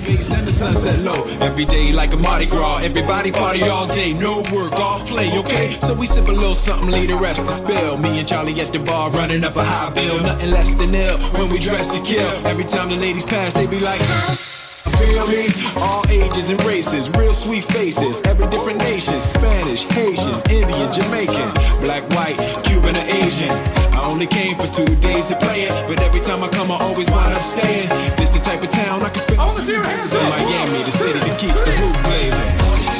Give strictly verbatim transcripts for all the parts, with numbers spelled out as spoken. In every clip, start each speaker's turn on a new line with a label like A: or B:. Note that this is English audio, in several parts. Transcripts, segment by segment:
A: face and the sunset low. Every day like a Mardi Gras, everybody party all day, no work, all play, okay? So we sip a little something, leave the rest to spill. Me and Charlie at the bar running up a high bill, nothing less than ill when we dress to kill. Every time the ladies pass, they be like, feel me? All ages and races, real sweet faces, every different nation, Spanish, Haitian, Indian, Jamaican, black, white, Cuban, or Asian. I only came for two days to play it, but every time I come I always wind up staying. This the type of town I can spend all the hands in Miami, the city that keeps the roof blazing.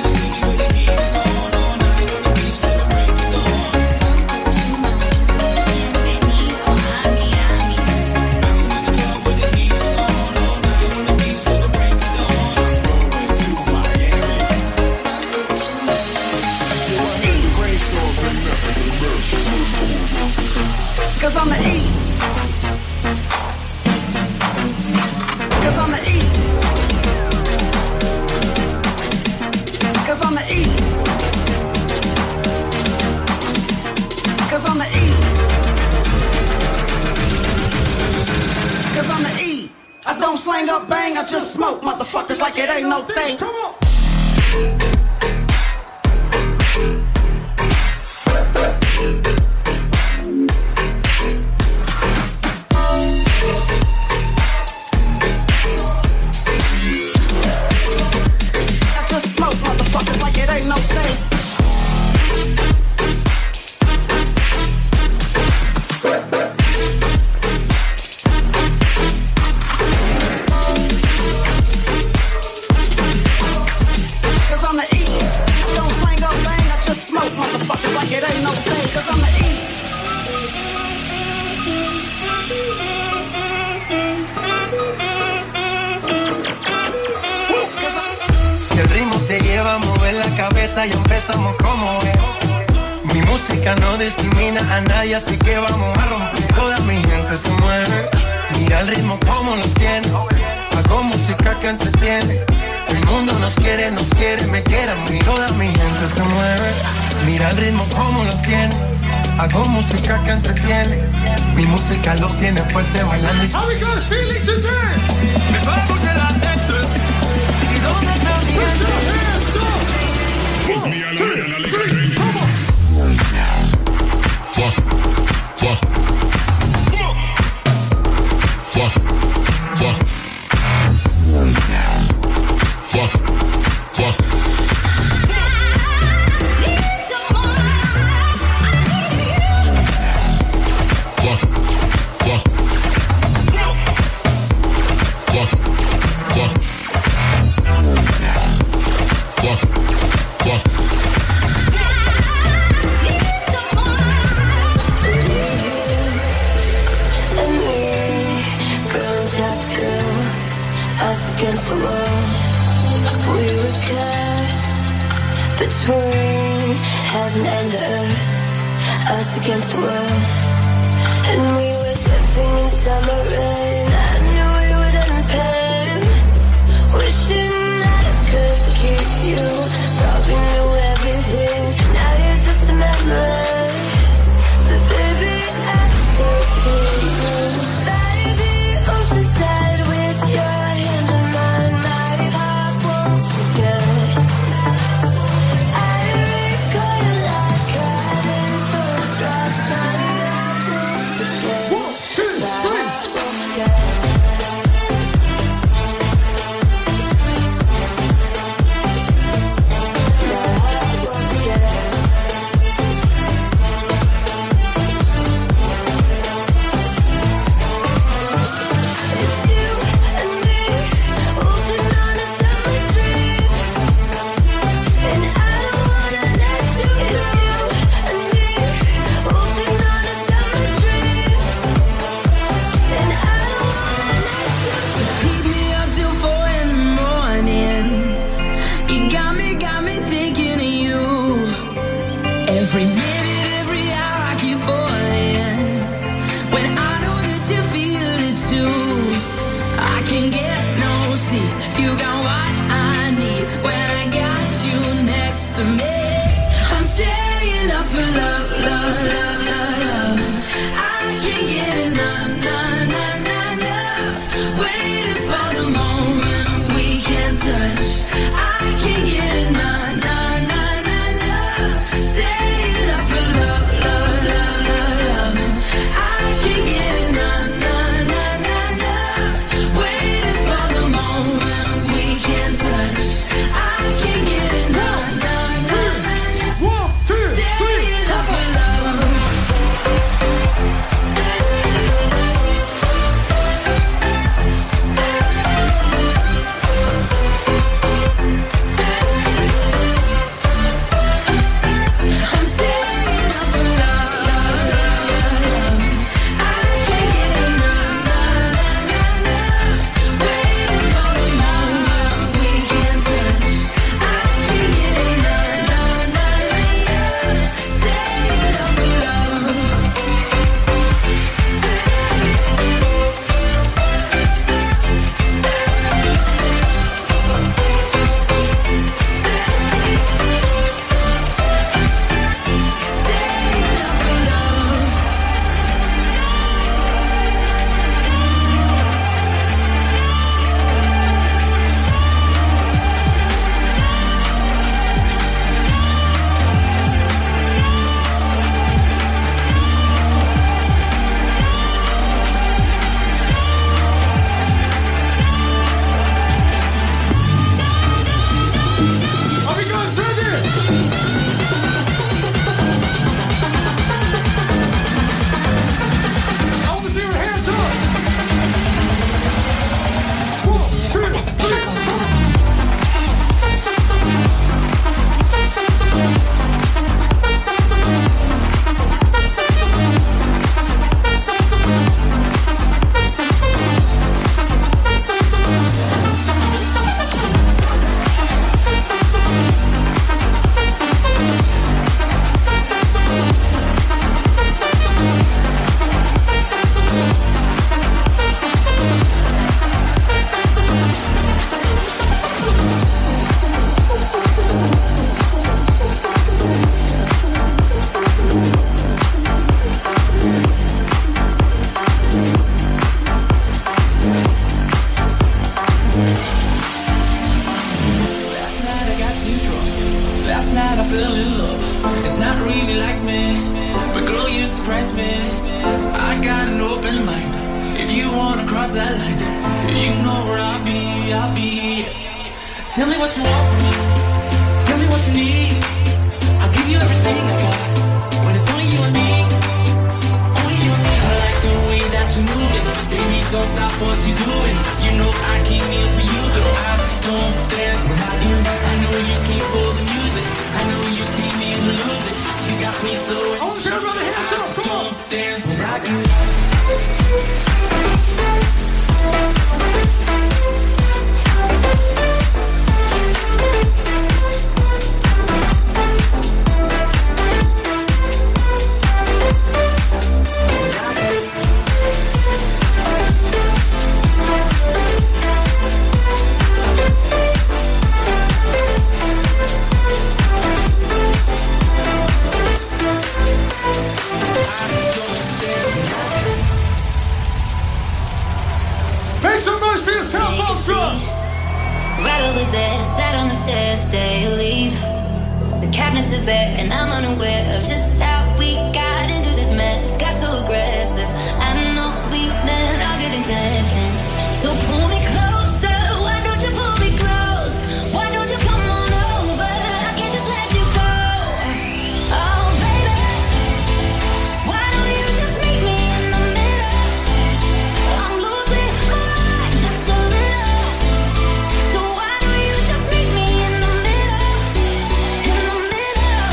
B: Cause I'm the E. Cause I'm the E. Cause I'm the E. Cause I'm the E. Cause I'm the E. I don't slang up bang, I just smoke motherfuckers like it ain't no thing. Come on. No thing. Cause I'm the E. I don't slang up bang, I just smoke motherfuckers like it ain't no thing. Cause I'm the E.
C: Si el ritmo te lleva a mover la cabeza y empezamos como es. Mi música no discrimina a nadie, así que vamos a romper. Toda mi gente se mueve. Mira el ritmo como los tiene. Hago música que entretiene. El mundo nos quiere, nos quiere, me quiere a mí. Toda mi gente se mueve. Mira el ritmo como los tiene. Hago música que entretiene. Mi música los tiene fuerte bailando.
A: How we guys feeling today?
C: Me vamos en la dentro. ¿Y dónde está mi gente?
D: It's me and I and I like it. Fuck, fuck, fuck, fuck, fuck, fuck.
E: Against the world, we were cast between heaven and the earth, us against the world, and we were dancing in summer rain. I knew we would end pain, wishing that I could keep you. Thought we knew everything, now you're just a memory. But baby, I can't keep you. By the ocean side with your hand in mine, my heart won't forget. I recall you like I didn't photograph. My heart won't forget. My heart won't forget.
F: Waiting for the moment we fell in love. It's not really like me, but girl, you surprise me. I got an open mind. If you wanna cross that line, you know where I'll be, I'll be. Tell me what you want from me. Tell me what you need. I'll give you everything I got. When it's only you and me, only you and me. I like the way that you're moving, baby. Don't stop what you're doing. You know I came here for you, girl. I don't dance without you. I know you came for the music. I know you came here to lose it. You got me so into you. I don't dance without you.
E: Right over there, sat on the stairs, stay or leave. The cabinets are bare, and I'm unaware of just how we got into this mess. Got so aggressive. I know we've been all good intentions. So pull me closer. Why don't you pull me close? Why don't you come on over? I can't just let you go. Oh, baby, why don't you just meet me in the middle? I'm losing my mind just a little. So why don't you just meet me in the middle? In the middle.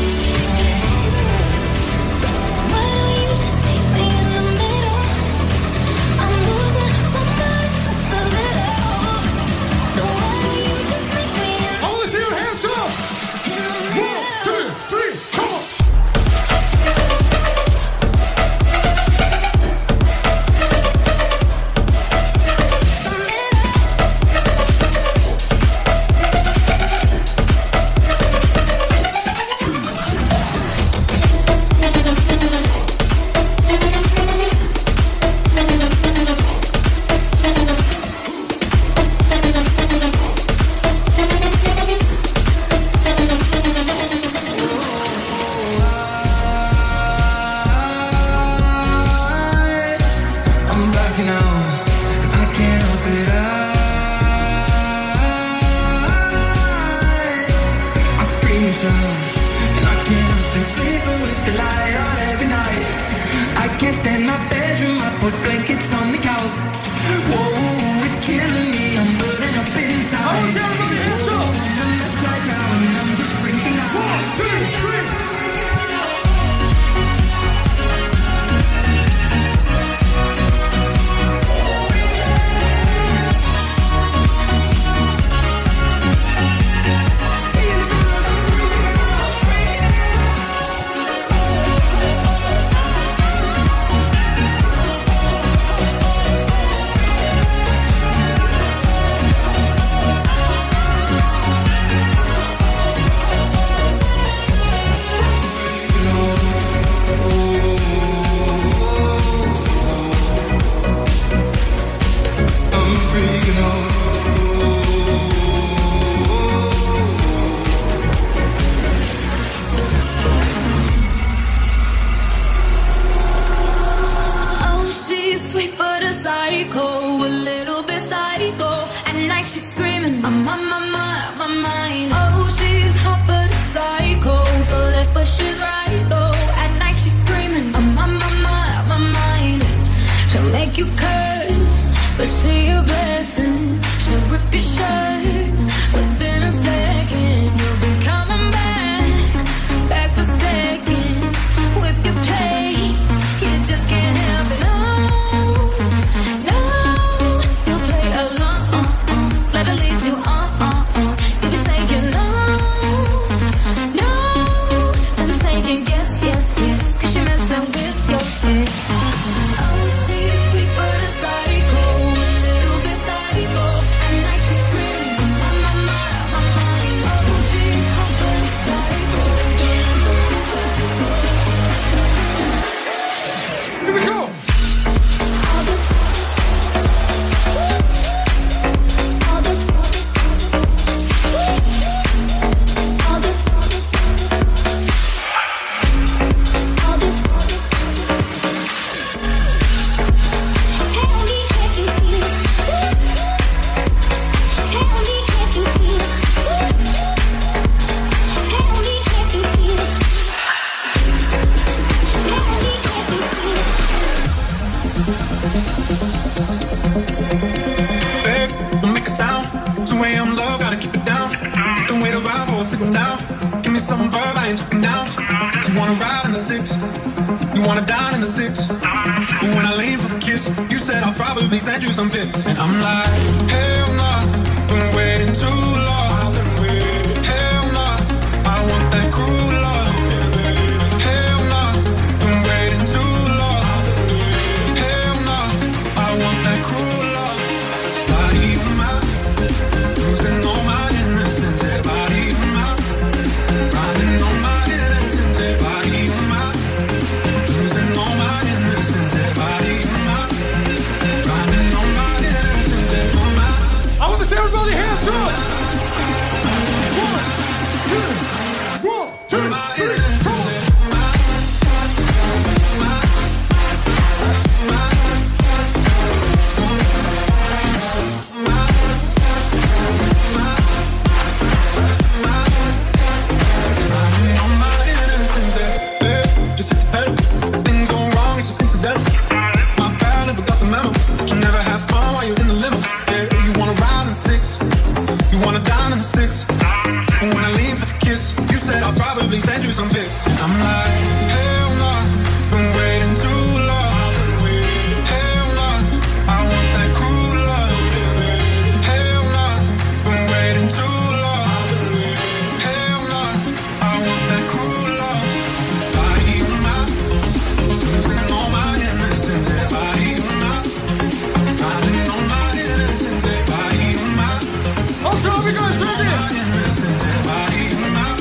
E: Why don't you just meet me in the middle? I'm losing my mind just a little. So why don't you just meet me in the
G: I want to see your hands up.
E: in the
G: One,
E: middle?
G: two, three, come on.
C: I'm blacking out, I can't help it. I, I scream and shout, and I can't help it. Sleeping with the light on every night. I can't stand my bedroom, I put blankets on the couch. Whoa, it's killing me, I'm burning up inside.
G: I want to see everybody hands up.
C: I'm just like now, and I'm just freaking out.
G: One, two, three.
C: I'm freaking out.
E: Oh, she's sweet but a psycho, a little bit psycho. At night she's screaming, I'm on my mind, my mind. Oh, she's hot but a psycho, so left but she's right though. At night she's screaming, I'm on my mind, my mind. She'll make you curse, but she a blessing. She'll rip your shirt within a second. You'll be coming back, back for seconds. With your play, you just can't help it. No, no, you'll play along. Let her lead you on. You'll be saying no, no, then saying yes, yes, yes. 'Cause you're messing with your head. Oh, she's sweet but a psycho, a little bit psycho. At night she's screaming, my, my, my, my mind. Oh, she's hot but a psycho.
G: Here we go.
E: All this, all this, all this
C: way I'm low, gotta keep it down. Don't wait around for a signal now. Give me some verb, I ain't talking now. You wanna ride in the six, you wanna dine in the six. But when I lean for the kiss, you said I'll probably send you some pics. And I'm like, hell nah, been waiting too long. Hell nah, I want that cruel love. Hell nah, been waiting too long. Hell nah, I want that cruel love. Body of mine, losing all my innocence. Yeah, body of mine, riding on my innocence. Yeah, body of mine, losing all my innocence. Yeah, body of mine, riding on my innocence. Yeah, on my.
G: I want to see everybody hands up. One, two, one, two, three, four.
C: Send you some pics. I'm like, hell nah, been waiting too long. Hell nah, I want that cruel love. Hell nah, been waiting too long. Hell nah, I want that cruel love. Body of mine, losing all my innocence. Yeah, body of mine, riding on my innocence. Yeah, body of mine.
G: Oh, God, we guys ready?
C: Innocence. Yeah, body of mine.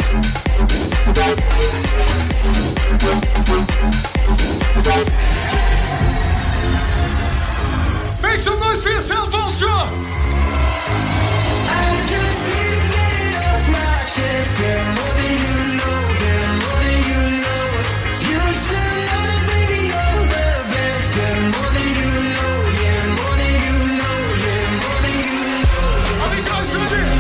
G: Make some noise for yourself, Ultra!
C: I just need to get it off my chest. Yeah, more than you know, yeah, more than you know. You should know that, baby, you're the best. Yeah, more than you know, yeah, more than you know, yeah, more than you know.
G: How many times do I do?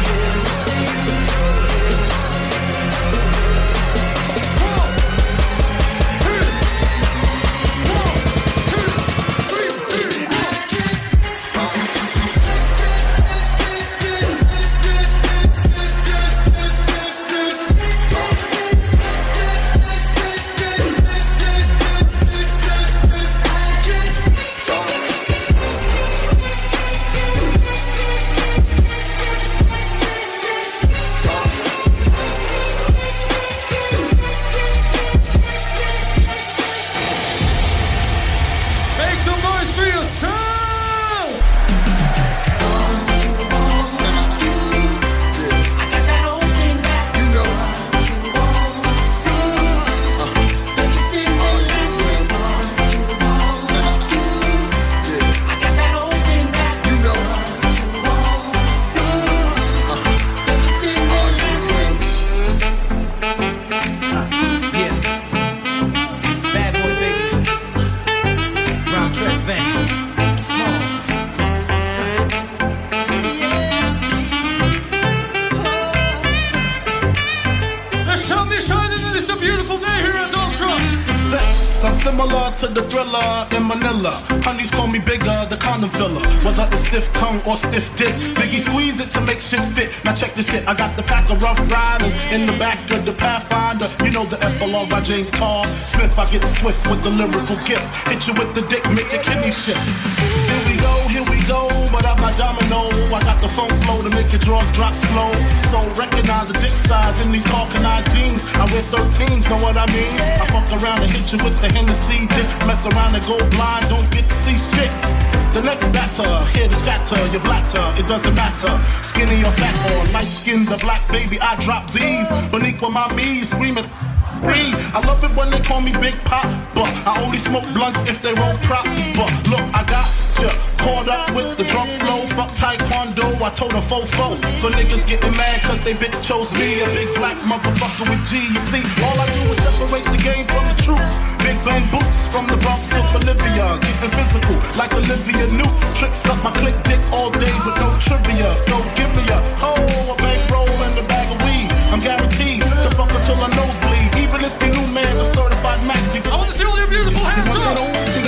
H: Similar to the Thriller in Manila. Honeys call me bigger, the condom filler. Whether it's stiff tongue or stiff dick, Biggie squeeze it to make shit fit. Now check this shit, I got the pack of Rough Riders in the back of the Pathfinder. You know the epilogue by James Carr Smith. I get swift with the lyrical gift. Hit you with the dick, make your kidney shift. Here we go, here we go, but I'm not domino. I got the funk flow to make your drawers drop slow. So recognize the dick size in these Hawkeye jeans. I wear thirteens, know what I mean? I fuck around and hit you with the Hennessy dick. Mess around and go blind, don't get to see shit. The next batter, here to shatter, your blatter, it doesn't matter. Skinny or fat or light skinned or black, baby, I drop these. Beneath with my knees, screaming. I love it when they call me Big Pop, but I only smoke blunts if they roll prop. But look, I got ya caught up with the drunk flow. Fuck taekwondo, I told a fofo. For niggas getting mad cause they bitch chose me. A big black motherfucker with G. You see, all I do is separate the game from the truth. Big bang boots from the Bronx to Bolivia. Getting physical like Olivia Newt. Tricks up my click dick all day with no trivia. So give me a hoe, a bankroll and a bag of weed. I'm guaranteed to fuck until I nosebleed. Even if the new man's a certified Mac.
G: I want to see all your beautiful hands up.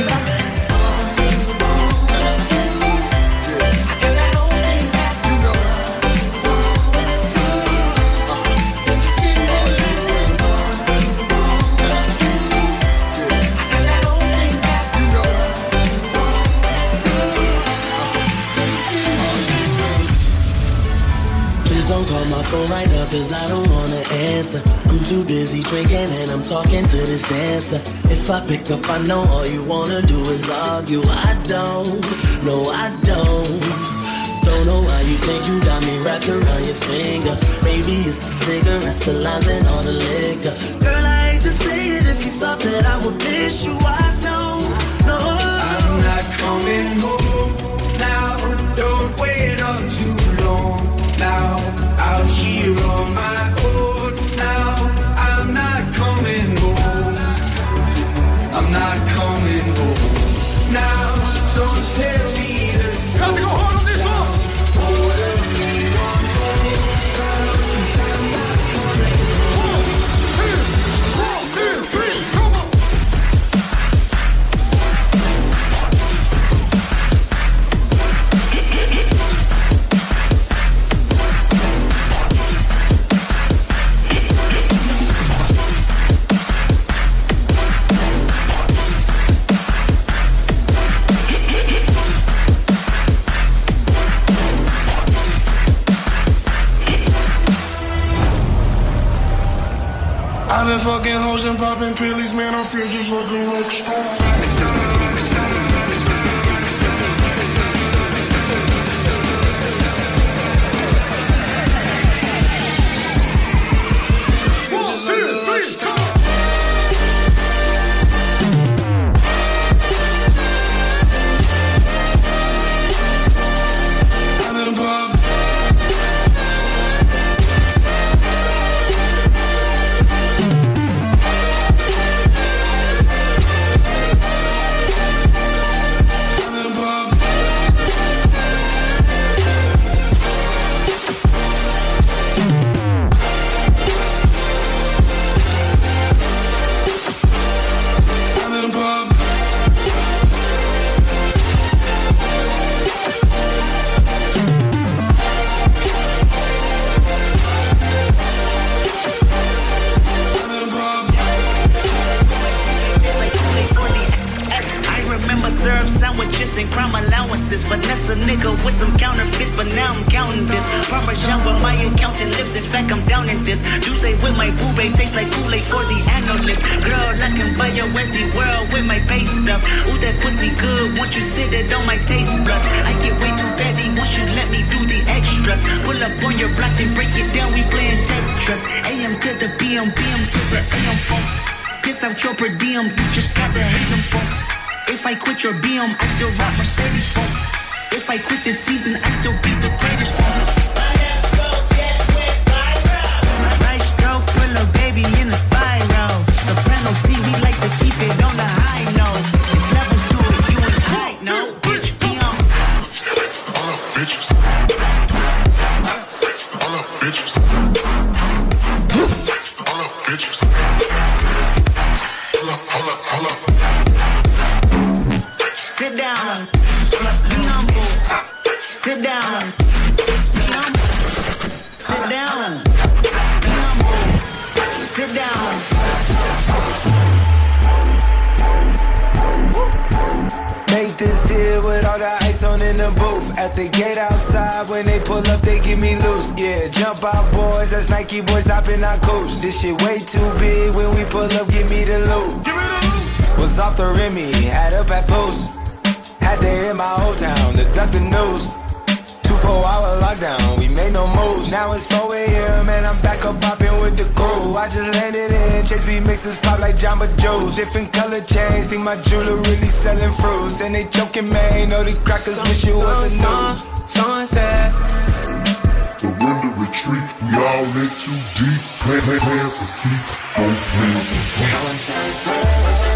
I: Don't call my phone right now cause I don't wanna answer. I'm too busy drinking and I'm talking to this dancer. If I pick up, I know all you wanna do is argue. I don't, no I don't. Don't know why you think you got me wrapped around your finger. Maybe it's the cigarettes, the lines and all the liquor. Girl, I hate to say it if you thought that I would miss you. I don't, no.
C: I'm not coming home now, don't wait up too long. Now, out here on my own. Now, I'm not coming home. I'm not coming home. Now, don't tell me this.
G: Time to go hard on this one. One, two, three, come on.
C: I've been fucking hoes and popping pillies, man, I feel just like a rock star.
J: and crime allowances. Finesse a nigga with some counterfeits, but now I'm counting this. Parmesan with my accountant lips, in fact I'm down in this. You say with my boo babe tastes like Kool-Aid for the analyst. Girl, I can buy your Westy world with my base stuff. Ooh, that pussy good, once you sit it on my taste buds. I get way too petty once you let me do the extras. Pull up on your block, then break it down, we playing Tetris. A M to the B M, B M to the A M phone. Piss out your per diem, you just gotta hate them phone. If I quit your B M, I still rock Mercedes phone. If I quit this season, I still be the greatest phone. Right stroke, put a baby in a spiral. Soprano C, we like to keep it on the high note. It's levels to it, you and I know. Bitch, B M.
K: All up bitches. All up bitches. All up bitches. All up, all up, all up.
J: Sit down. Be humble. Sit down. Be humble. Sit down. Be humble. Sit down.
L: Make this here with all the ice on in the booth. At the gate outside, when they pull up, they give me loose. Yeah, jump out, boys. That's Nike boys hopping our coast. This shit way too big. When we pull up, give me the loot. Was off the Remy, had up at post. Had to hit my old town to duck the news. Two four hour lockdown, we made no moves. Now it's four a.m. and I'm back up popping with the crew. I just landed in, Chase B mixes pop like Jamba Joe's. Different color chains, think my jeweler really selling fruits. And they joking, man, know the crackers wish it wasn't news. Sunset.
K: Surrender, retreat, we all in too deep. Play, play, play for keep, don't play for keep.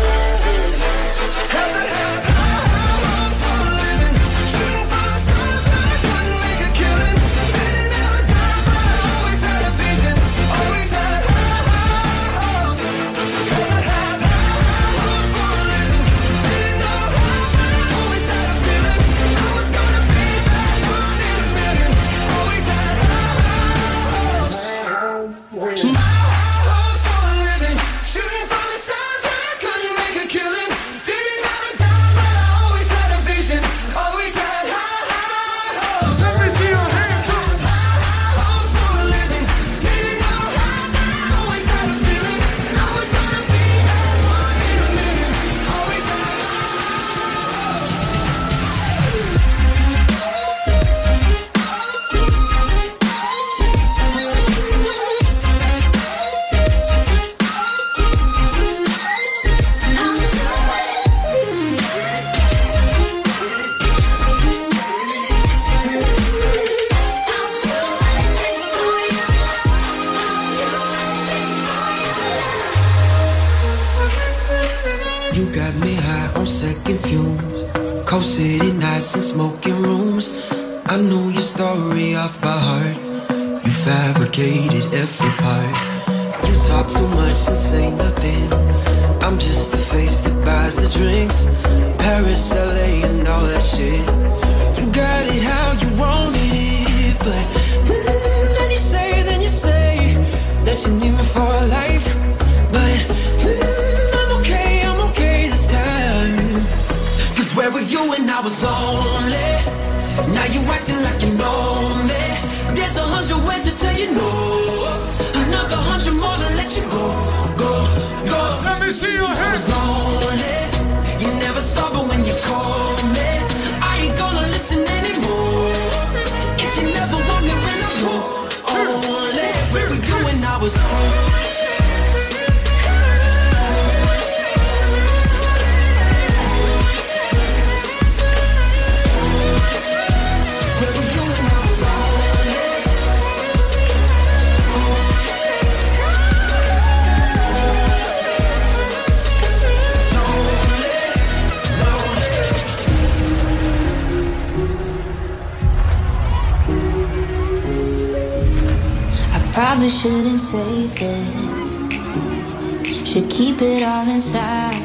M: City nights and smoking rooms. I knew your story off by heart. You fabricated every part. You talk too much and say nothing. I'm just the face that buys the drinks. Paris, L A and all that shit. You got it how you wanted it. But mm, then you say, then you say that you need me for a life. But mm, I'm okay, I'm okay this time. Where were you when I was lonely? Now you acting like you know me. There's a hundred ways to tell you no. Another hundred more to let you go, go, go.
G: Let me see your hands.
M: I was lonely. You never saw but when you call me. I ain't gonna listen anymore. If you never want me when I go only. Where were you when I was lonely?
E: Probably shouldn't say this. Should keep it all inside.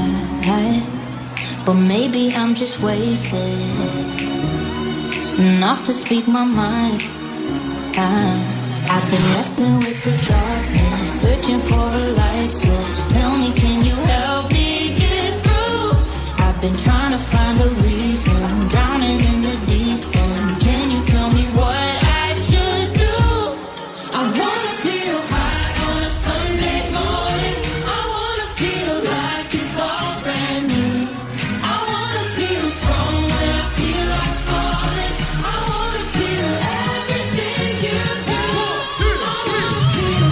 E: But maybe I'm just wasted enough to speak my mind. I, I've been wrestling with the darkness, searching for a light switch. Tell me, can you help me get through? I've been trying to find a reason, drowning in the deep end. Can you tell me what I should do? I wanna feel high on a Sunday morning. I wanna feel like it's all brand new. I wanna feel strong when I feel like falling. I wanna feel everything you do. I wanna feel,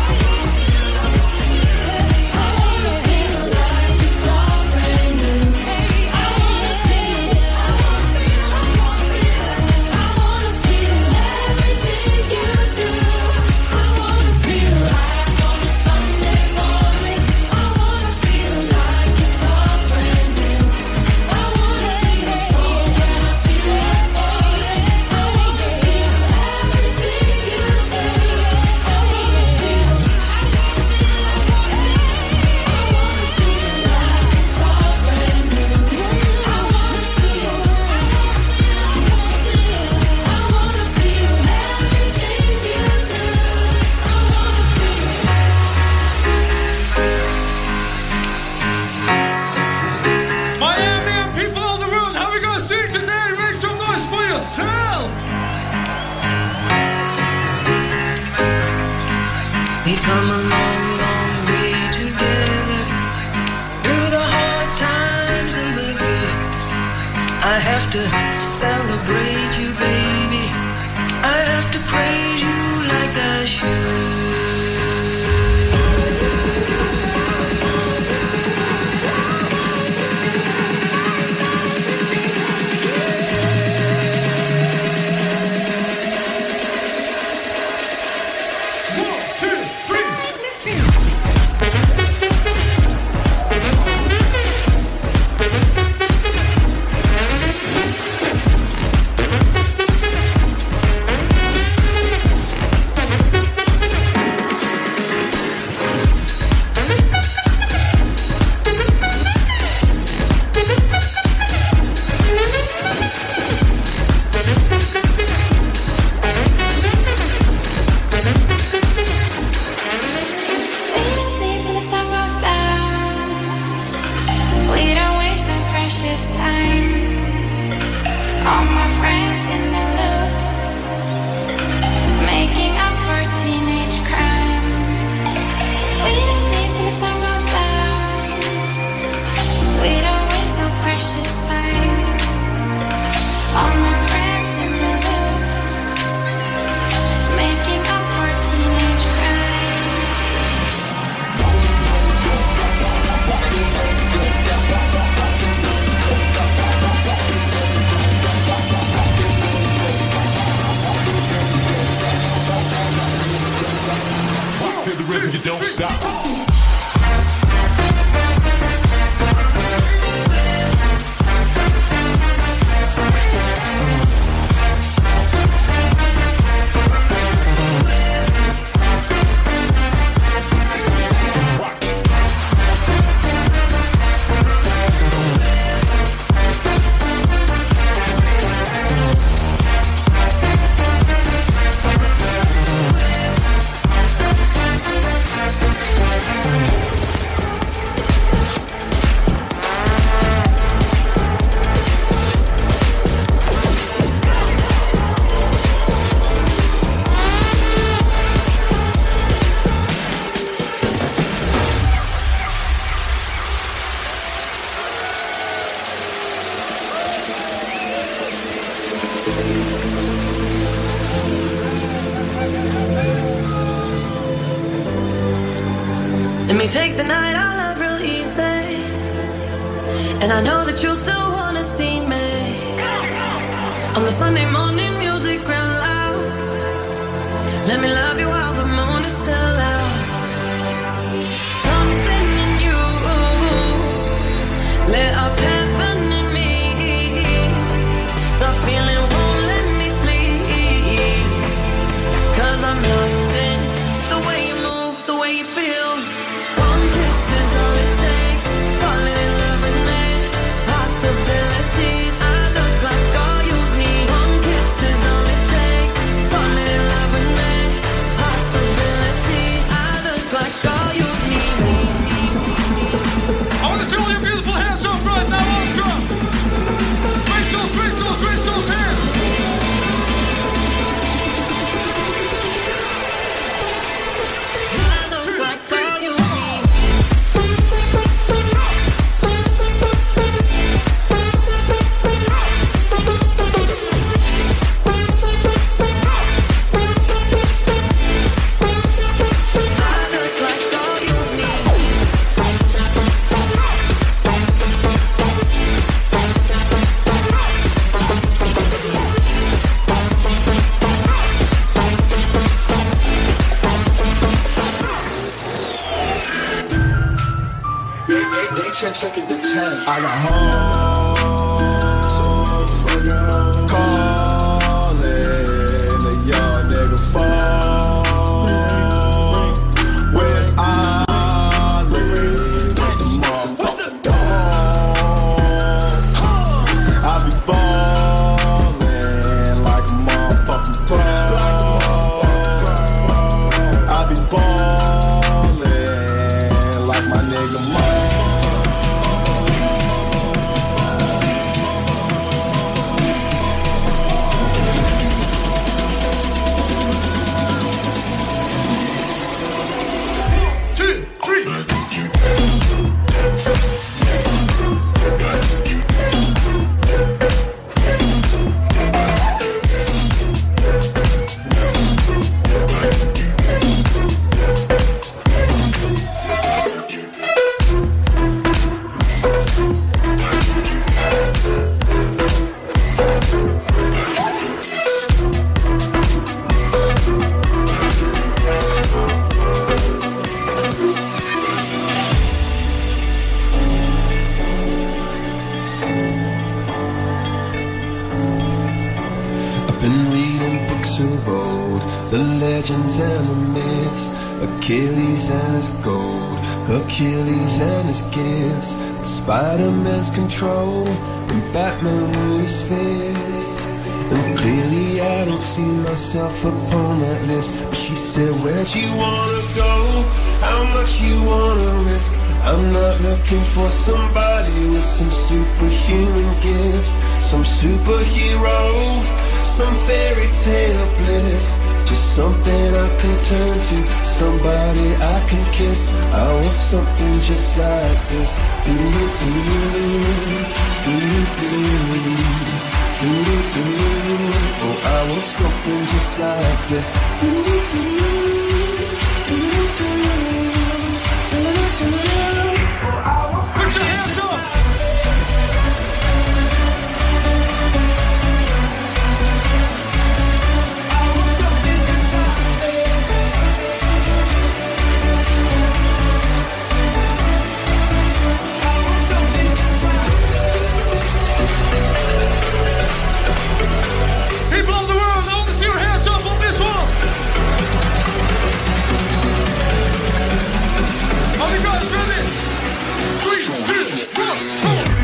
E: I wanna feel like it's all brand new. I wanna feel, I wanna feel, I wanna feel everything you do. I wanna feel like on a Sunday morning. I wanna feel like it's all brand new. I wanna feel strong when I feel like falling. I wanna feel everything you do. I wanna feel, I wanna feel, I wanna feel like it's all brand new. I wanna feel, I wanna feel, I wanna feel everything you do. I wanna
G: Miami and people on the road, how we gonna sing today? Make some noise for yourself!
M: We've come a long, long way together, through the hard times and the good. I have to celebrate you, baby. I have to praise you like I should.
E: We don't waste our precious time. All my friends in the loop, making up for teenage crime. We don't sleep when the sun goes down. We don't waste no precious time. All my friends in the loop, making up for teenage crime.
D: To the rhythm, you don't stop.
M: Let me take the night out love real easy, and I know that you still wanna see me on the Sunday morning music real loud. Let me love you while the moon is still out. Something in you lit up heaven in me. The feeling won't let me sleep, 'cause I'm lost in the way you move, the way you feel. One kiss is all it takes, falling in love with me. Possibilities, I look like all you need. One kiss is all it takes, falling in love with me.
N: check, check it the ten.
O: I got home, calling a young nigga phone. Where's Ollie? The motherfucker gone. I be ballin' like a motherfucking pro. I be ballin' like my nigga Mo.
P: Achilles and his gold, Achilles and his gifts, Spider-Man's control, and Batman with his fist. And clearly I don't see myself upon that list. But she said, where'd you wanna go? How much you wanna risk? I'm not looking for somebody with some superhuman gifts, some superhero, some fairy tale bliss. Just something I can turn to, somebody I can kiss. I want something just like this. Do-do-do, do-do-do, do-do-do. Oh, I want something just like this. Do-do-do, do-do-do, do-do-do. Put your hands up!
G: People of the world, I want to see your hands up on this one. Are you guys ready? Three, two, one, come on.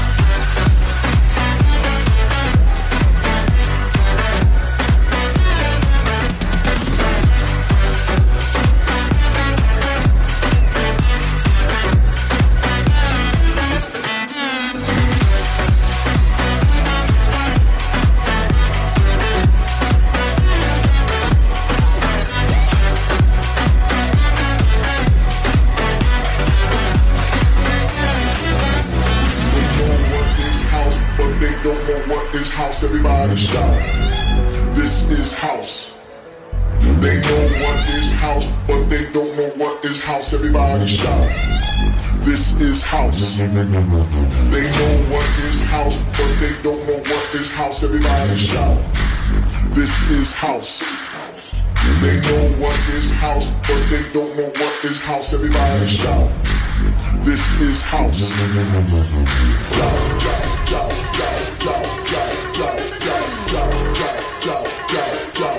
K: Everybody shout. This is house. They know what is house, but they don't know what is house. Everybody shout. This is house. They know what is house, but they don't know what is house. Everybody shout. This is house. They know what is house, but they don't know what is house. Everybody shout. This is house. Shout, shout, shout, shout, shout, shout, shout, shout, shout, shout, shout,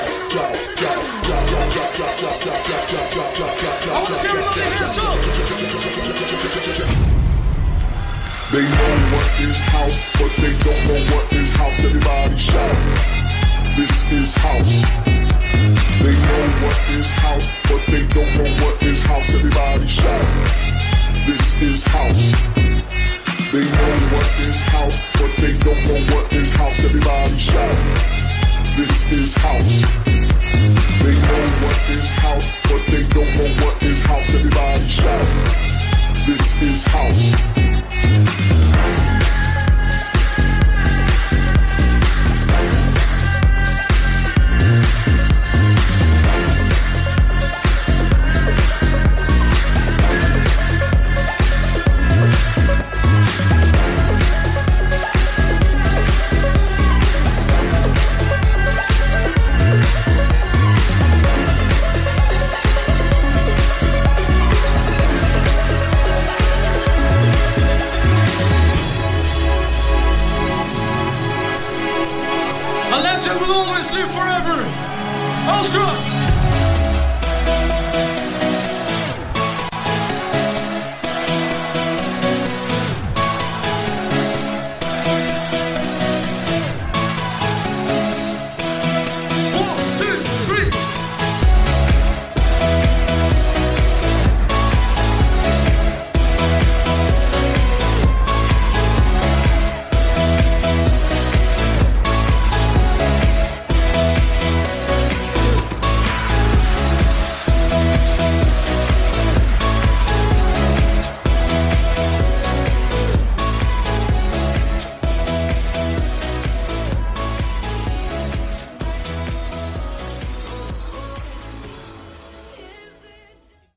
K: They know what is house, but they don't know what is house. Everybody shout. This is house. They know what is house, but they don't know what is house. Everybody shout. This is house. They know what is house, but they don't know what is house. Everybody shout. This is house.